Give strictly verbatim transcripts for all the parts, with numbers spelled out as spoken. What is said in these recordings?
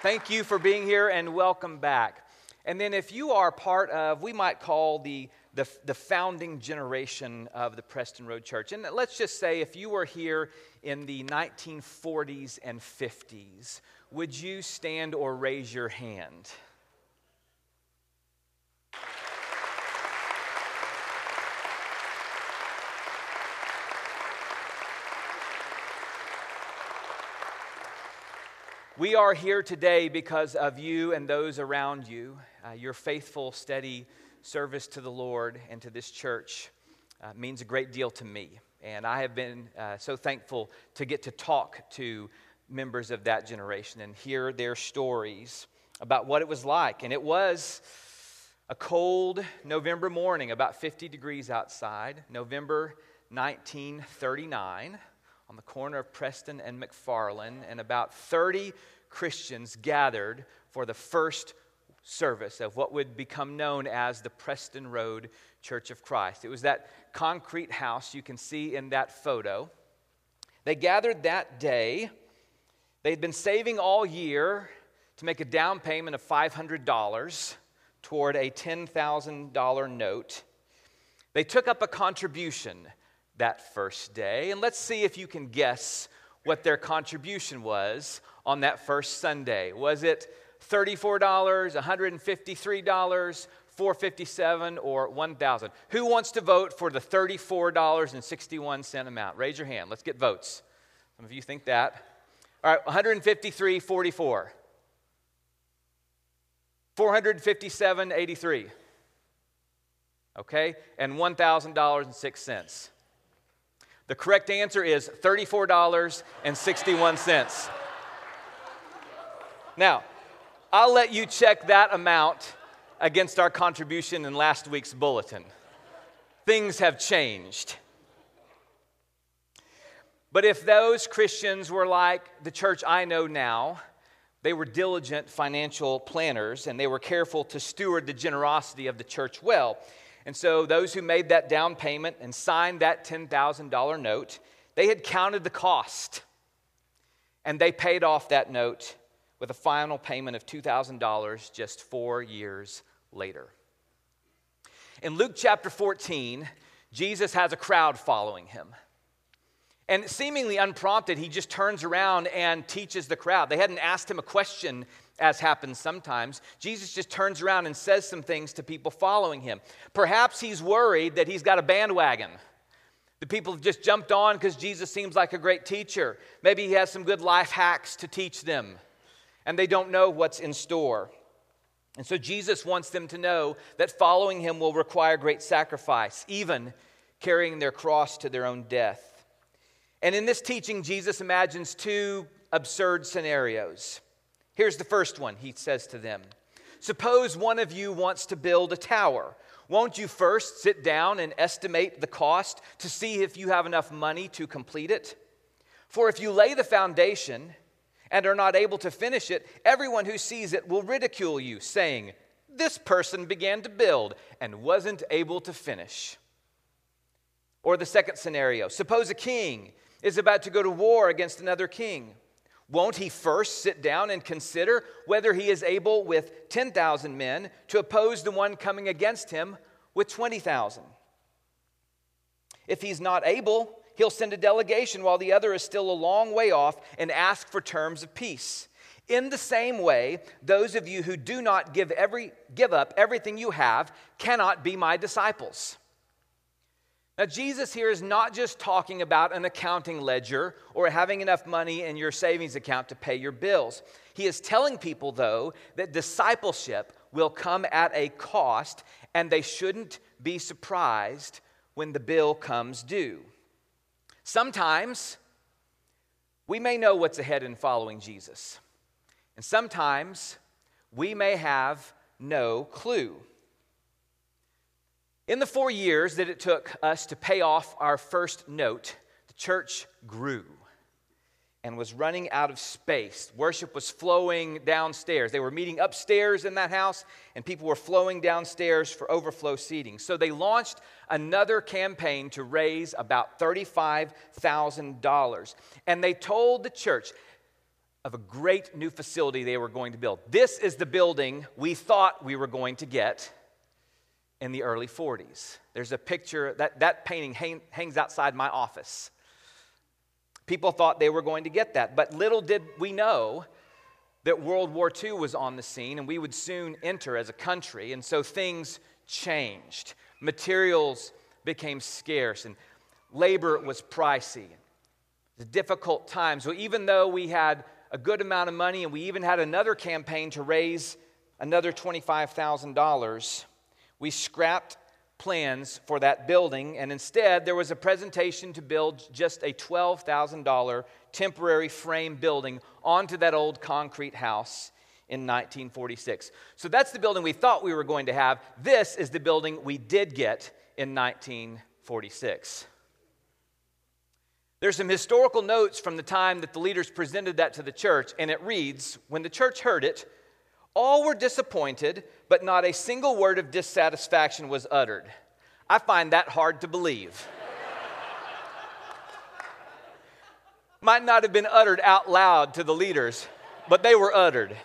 Thank you for being here and welcome back. And then if you are part of, we might call the, the, the founding generation of the Preston Road Church. And let's just say if you were here in the nineteen forties and fifties, would you stand or raise your hand? We are here today because of you and those around you. Uh, your faithful, steady service to the Lord and to this church uh, means a great deal to me. And I have been uh, so thankful to get to talk to members of that generation and hear their stories about what it was like. And it was a cold November morning, about fifty degrees outside, November nineteen thirty-nine. On the corner of Preston and McFarland, and about thirty Christians gathered for the first service of what would become known as the Preston Road Church of Christ. It was that concrete house you can see in that photo. They gathered that day. They'd been saving all year to make a down payment of five hundred dollars toward a ten thousand dollars note. They took up a contribution that first day. And let's see if you can guess what their contribution was on that first Sunday. Was it thirty-four dollars, one hundred fifty-three dollars, four hundred fifty-seven dollars, or one thousand dollars? Who wants to vote for the thirty-four dollars and sixty-one cents amount? Raise your hand. Let's get votes. Some of you think that. All right, one hundred fifty-three dollars and forty-four cents. four hundred fifty-seven dollars and eighty-three cents. Okay, and one thousand dollars and six cents. The correct answer is thirty-four dollars and sixty-one cents. Now, I'll let you check that amount against our contribution in last week's bulletin. Things have changed. But if those Christians were like the church I know now, they were diligent financial planners and they were careful to steward the generosity of the church well. And so those who made that down payment and signed that ten thousand dollars note, they had counted the cost. And they paid off that note with a final payment of two thousand dollars just four years later. In Luke chapter fourteen, Jesus has a crowd following him. And seemingly unprompted, he just turns around and teaches the crowd. They hadn't asked him a question, as happens sometimes. Jesus just turns around and says some things to people following him. Perhaps he's worried that he's got a bandwagon. The people have just jumped on because Jesus seems like a great teacher. Maybe he has some good life hacks to teach them, and they don't know what's in store. And so Jesus wants them to know that following him will require great sacrifice, even carrying their cross to their own death. And in this teaching, Jesus imagines two absurd scenarios. Here's the first one. He says to them, "Suppose one of you wants to build a tower. Won't you first sit down and estimate the cost to see if you have enough money to complete it? For if you lay the foundation and are not able to finish it, everyone who sees it will ridicule you, saying, 'This person began to build and wasn't able to finish.'" Or the second scenario, suppose a king is about to go to war against another king. Won't he first sit down and consider whether he is able with ten thousand men to oppose the one coming against him with twenty thousand? If he's not able, he'll send a delegation while the other is still a long way off and ask for terms of peace. In the same way, those of you who do not give every give up everything you have cannot be my disciples. Now, Jesus here is not just talking about an accounting ledger or having enough money in your savings account to pay your bills. He is telling people, though, that discipleship will come at a cost, and they shouldn't be surprised when the bill comes due. Sometimes we may know what's ahead in following Jesus, and sometimes we may have no clue. In the four years that it took us to pay off our first note, the church grew and was running out of space. Worship was flowing downstairs. They were meeting upstairs in that house, and people were flowing downstairs for overflow seating. So they launched another campaign to raise about thirty-five thousand dollars. And they told the church, of a great new facility they were going to build. This is the building we thought we were going to get in the early forties. There's a picture, that, that painting hang, hangs outside my office. People thought they were going to get that, but little did we know that World War Two was on the scene and we would soon enter as a country, and so things changed. Materials became scarce and labor was pricey. The difficult times. So even though we had a good amount of money and we even had another campaign to raise another twenty-five thousand dollars, we scrapped plans for that building, and instead there was a presentation to build just a twelve thousand dollars temporary frame building onto that old concrete house in nineteen forty-six. So that's the building we thought we were going to have. This is the building we did get in nineteen forty-six. There's some historical notes from the time that the leaders presented that to the church, and it reads, when the church heard it, all were disappointed, but not a single word of dissatisfaction was uttered. I find that hard to believe. Might not have been uttered out loud to the leaders, but they were uttered.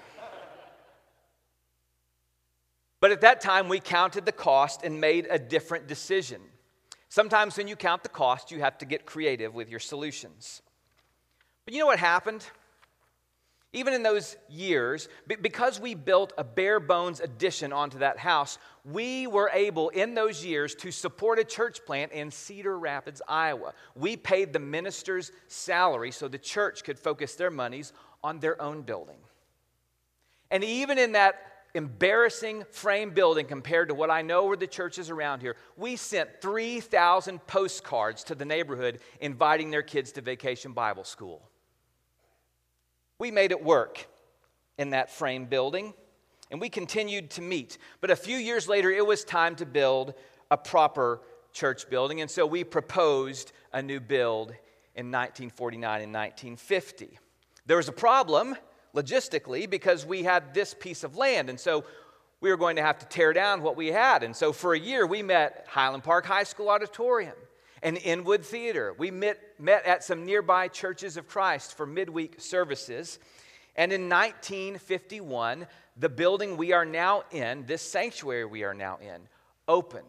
But at that time, we counted the cost and made a different decision. Sometimes when you count the cost, you have to get creative with your solutions. But you know what happened? Even in those years, because we built a bare bones addition onto that house, we were able in those years to support a church plant in Cedar Rapids, Iowa. We paid the minister's salary so the church could focus their monies on their own building. And even in that embarrassing frame building compared to what I know were the churches around here, we sent three thousand postcards to the neighborhood inviting their kids to Vacation Bible School. We made it work in that frame building, and we continued to meet. But a few years later, it was time to build a proper church building, and so we proposed a new build in nineteen forty-nine and nineteen fifty. There was a problem logistically because we had this piece of land, and so we were going to have to tear down what we had. And so for a year, we met at Highland Park High School Auditorium and Inwood Theater. We met, met at some nearby Churches of Christ for midweek services. And in nineteen fifty-one, the building we are now in, this sanctuary we are now in, opened.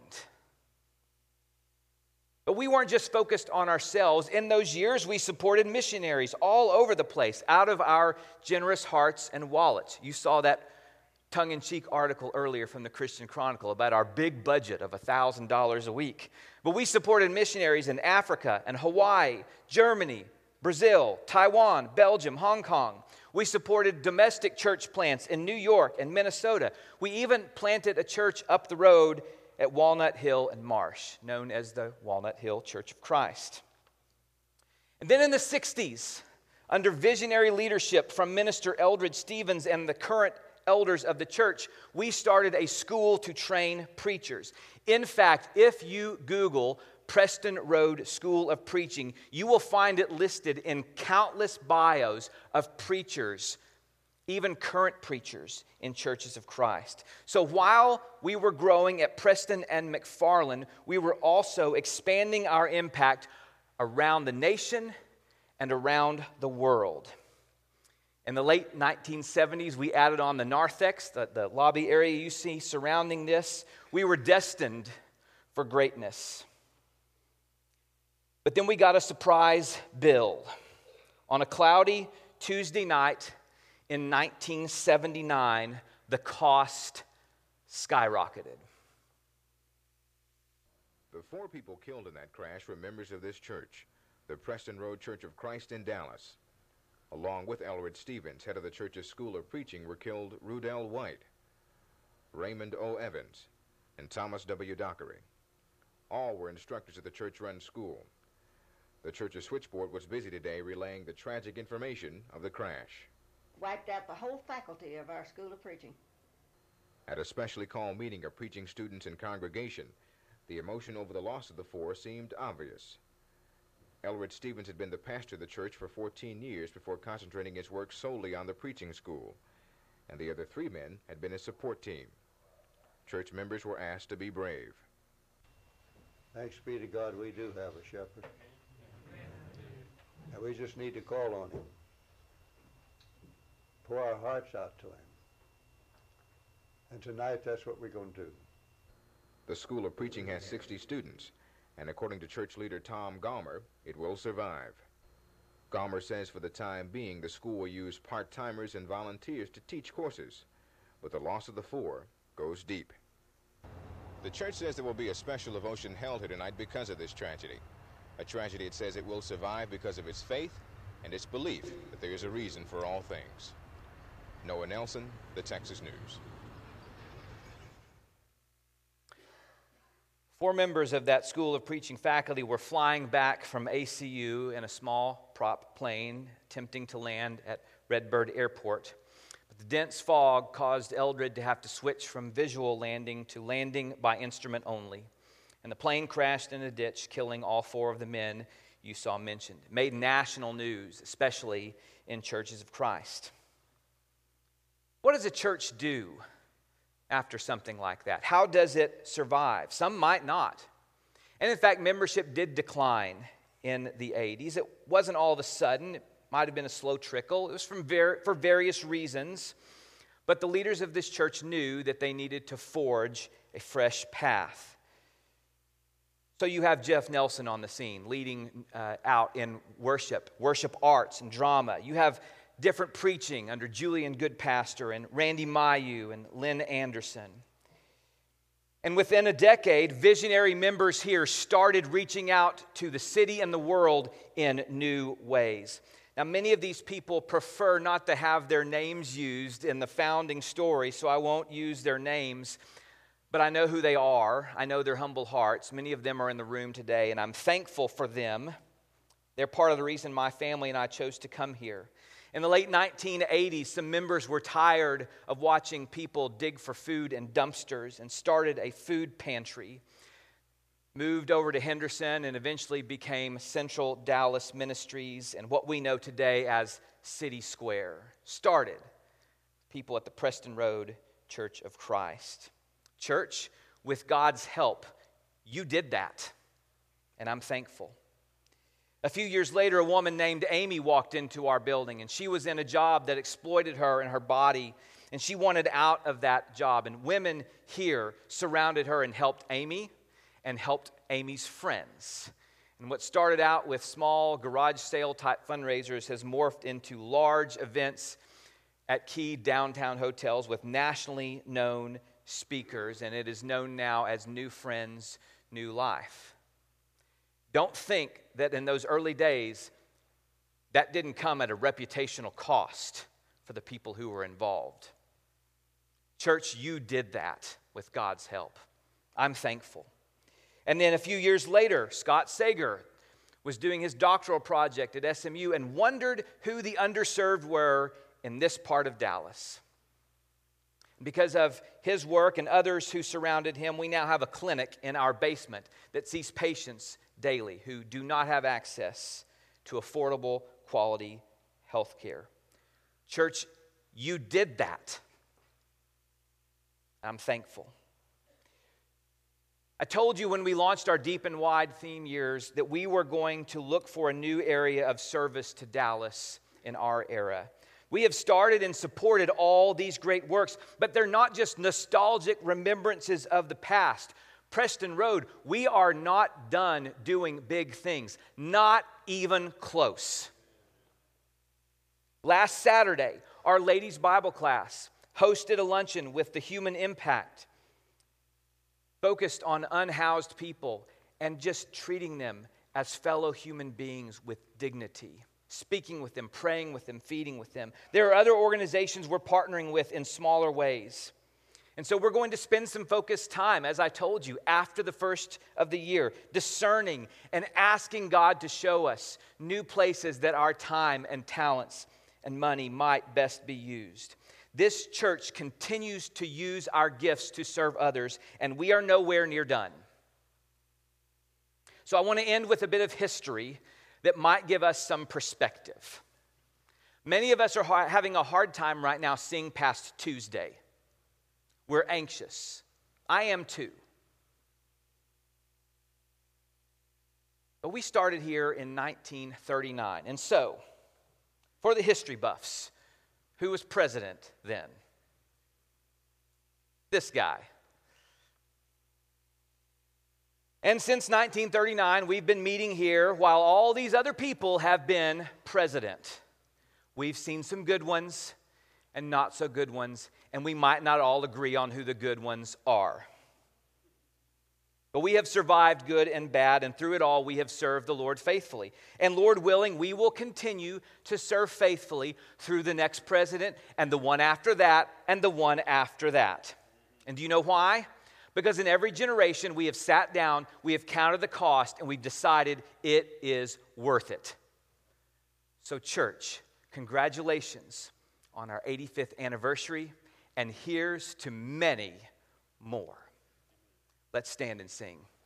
But we weren't just focused on ourselves. In those years, we supported missionaries all over the place out of our generous hearts and wallets. You saw that tongue-in-cheek article earlier from the Christian Chronicle about our big budget of one thousand dollars a week. But we supported missionaries in Africa and Hawaii, Germany, Brazil, Taiwan, Belgium, Hong Kong. We supported domestic church plants in New York and Minnesota. We even planted a church up the road at Walnut Hill and Marsh, known as the Walnut Hill Church of Christ. And then in the sixties, under visionary leadership from Minister Eldridge Stevens and the current elders of the church, we started a school to train preachers. In fact, if you Google Preston Road School of Preaching, you will find it listed in countless bios of preachers, even current preachers in Churches of Christ. So while we were growing at Preston and McFarland, we were also expanding our impact around the nation and around the world. In the late nineteen seventies, we added on the narthex, the, the lobby area you see surrounding this. We were destined for greatness. But then we got a surprise bill. On a cloudy Tuesday night in nineteen seventy-nine, the cost skyrocketed. The four people killed in that crash were members of this church, the Preston Road Church of Christ in Dallas. Along with Eldridge Stevens, head of the church's School of Preaching, were killed Rudell White, Raymond O. Evans, and Thomas W. Dockery. All were instructors at the church-run school. The church's switchboard was busy today relaying the tragic information of the crash. Wiped out the whole faculty of our School of Preaching. At a specially called meeting of preaching students and congregation, the emotion over the loss of the four seemed obvious. Eldridge Stevens had been the pastor of the church for fourteen years before concentrating his work solely on the preaching school, and the other three men had been his support team. Church members were asked to be brave. Thanks be to God we do have a shepherd. And we just need to call on him. pour our hearts out to him. And tonight, that's what we're going to do. The School of Preaching has sixty students, and according to church leader Tom Gomer, it will survive. Gomer says for the time being, the school will use part-timers and volunteers to teach courses, but the loss of the four goes deep. The church says there will be a special devotion held here tonight because of this tragedy. A tragedy it says it will survive because of its faith and its belief that there is a reason for all things. Noah Nelson, the Texas News. Four members of that School of Preaching faculty were flying back from A C U in a small prop plane, attempting to land at Redbird Airport. But the dense fog caused Eldred to have to switch from visual landing to landing by instrument only. And the plane crashed in a ditch, killing all four of the men you saw mentioned. It made national news, especially in churches of Christ. What does a church do after something like that? How does it survive? Some might not. And in fact, membership did decline in the eighties. It wasn't all of a sudden. It might have been a slow trickle. It was from ver- for various reasons. But the leaders of this church knew that they needed to forge a fresh path. So you have Jeff Nelson on the scene, leading uh, out in worship, worship arts and drama. You have different preaching under Julian Goodpastor and Randy Mayu and Lynn Anderson. And within a decade, visionary members here started reaching out to the city and the world in new ways. Now, many of these people prefer not to have their names used in the founding story, so I won't use their names, but I know who they are. I know their humble hearts. Many of them are in the room today, and I'm thankful for them. They're part of the reason my family and I chose to come here. In the late nineteen eighties, some members were tired of watching people dig for food in dumpsters and started a food pantry, moved over to Henderson, and eventually became Central Dallas Ministries and what we know today as City Square. Started people at the Preston Road Church of Christ. Church, with God's help, you did that, and I'm thankful. A few years later, a woman named Amy walked into our building, and she was in a job that exploited her and her body, and she wanted out of that job. And women here surrounded her and helped Amy and helped Amy's friends. And what started out with small garage sale type fundraisers has morphed into large events at key downtown hotels with nationally known speakers, and it is known now as New Friends, New Life. Don't think that in those early days, that didn't come at a reputational cost for the people who were involved. Church, you did that with God's help. I'm thankful. And then a few years later, Scott Sager was doing his doctoral project at S M U and wondered who the underserved were in this part of Dallas. Because of his work and others who surrounded him, we now have a clinic in our basement that sees patients daily who do not have access to affordable, quality health care. Church, you did that. I'm thankful. I told you when we launched our Deep and Wide theme years that we were going to look for a new area of service to Dallas in our era. We have started and supported all these great works, but they're not just nostalgic remembrances of the past. Preston Road, we are not done doing big things, not even close. Last Saturday, our ladies' Bible class hosted a luncheon with the Human Impact, focused on unhoused people and just treating them as fellow human beings with dignity, speaking with them, praying with them, feeding with them. There are other organizations we're partnering with in smaller ways. And so we're going to spend some focused time, as I told you, after the first of the year, discerning and asking God to show us new places that our time and talents and money might best be used. This church continues to use our gifts to serve others, and we are nowhere near done. So I want to end with a bit of history that might give us some perspective. Many of us are ha- having a hard time right now seeing past Tuesday. We're anxious. I am too. But we started here in nineteen thirty-nine. And so, for the history buffs Who was president then? This guy. And since nineteen thirty-nine, we've been meeting here while all these other people have been president. We've seen some good ones and not so good ones, and we might not all agree on who the good ones are. But we have survived good and bad, and through it all, we have served the Lord faithfully. And Lord willing, we will continue to serve faithfully through the next president, and the one after that, and the one after that. And do you know why? Because in every generation, we have sat down, we have counted the cost, and we've decided it is worth it. So church, congratulations on our eighty-fifth anniversary, and here's to many more. Let's stand and sing.